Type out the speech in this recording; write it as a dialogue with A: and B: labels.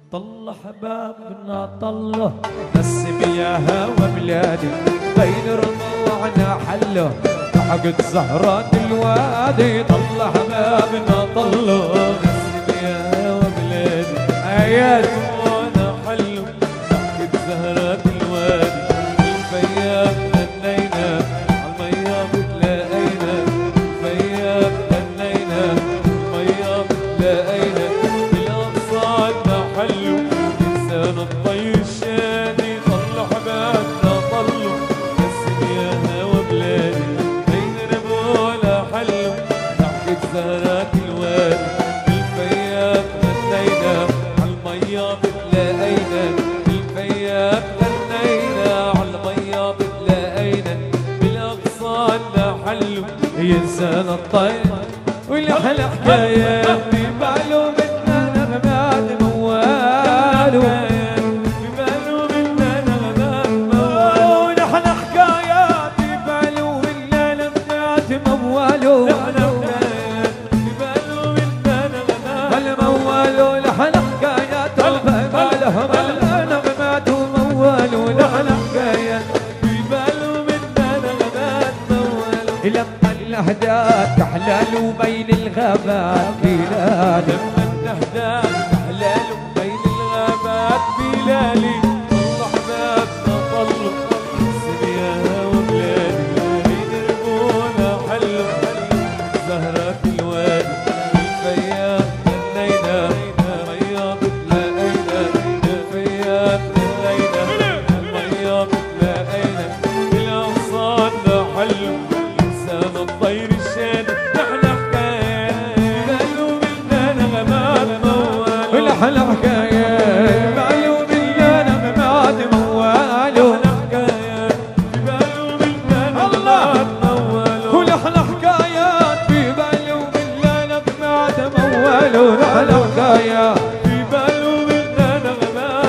A: طل حبابنا طله نسم يا هوى بلادي بين رضوعنا حله تحقق زهرات الوادي. طل حبابنا طله نسم يا هوى بلادي ايات وانا حله تحقق زهرات الوادي. الفياق غنينا عالمية بتلاقينا الفياق غنينا عالمية بتلاقينا بالأغصان حلو إنسان الطير الشادي. طل حبابنا طلوا نسم يا هوى بلادي بين ربولا حلو تحكي زهرات الوادي. الفياق غنينا عالمية بتلاقينا الفياق غنينا عالمية بتلاقينا بالأغصان حلو إنسان الطير. والأحلى حكايات في باله منا نغمات موال في باله منا نغمات موال. ونحن حكايات في باله منا نغمات موال في باله منا نغمات موال. ونحن حكايات في باله منا نغمات موال. ونحن حكايات في باله منا نغمات موال. لما الأهداف تحلال بين الغابات بلاد لما الأهداف تحلال بين الغابات بلالي. طل حبابنا طلوا نسم يا هوى بلادي بين ربونا حلو زهرات الوادي. الفياق غنينا عالمية بتلاقينا الفياق غنينا عالمية بتلاقينا بالأغصان حلو إنسان الطير الشادي. نحن حكاية باله منا نغمات موال. والأحلى حكاية باله منا نغمات موال. والأحلى حكايات في باله منا نغمات موال. والأحلى حكايات